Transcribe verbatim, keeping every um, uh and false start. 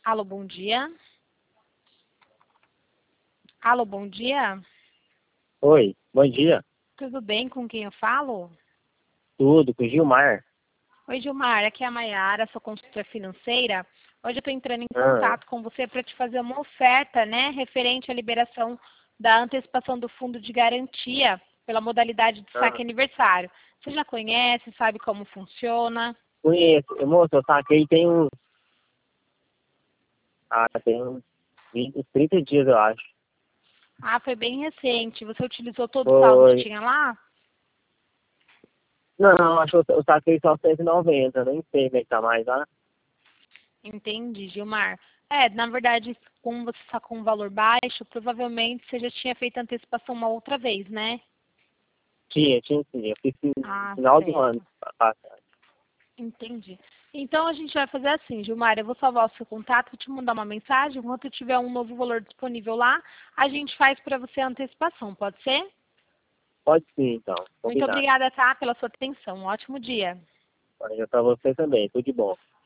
Alô, bom dia. Alô, bom dia. Oi, bom dia. Tudo bem? Com quem eu falo? Tudo, com o Gilmar. Oi, Gilmar. Aqui é a Mayara, sou consultora financeira. Hoje eu estou entrando em Ah, contato com você para te fazer uma oferta, né, referente à liberação da antecipação do fundo de garantia pela modalidade de ah, saque aniversário. Você já conhece, sabe como funciona? conheço. Eu, moço, eu saquei tem uns. Ah, tem uns vinte, uns trinta dias, eu acho. Ah, foi bem recente. Você utilizou todo o saldo que Foi. tinha lá? Não, não, acho que eu eu saquei só cento e noventa, nem sei como é que tá mais lá. Entendi, Gilmar. É, na verdade, como você está com um valor baixo, provavelmente você já tinha feito a antecipação uma outra vez, né? Tinha, tinha sim. Eu fiz no Ah, final do ano certo. passado. Entendi. Então a gente vai fazer assim, Gilmar, eu vou salvar o seu contato, vou te mandar uma mensagem, enquanto tiver um novo valor disponível lá, a gente faz para você a antecipação, pode ser? Pode sim, então. Muito Combinado. obrigada, tá, pela sua atenção. Um ótimo dia. Mas pra você também, tudo de bom.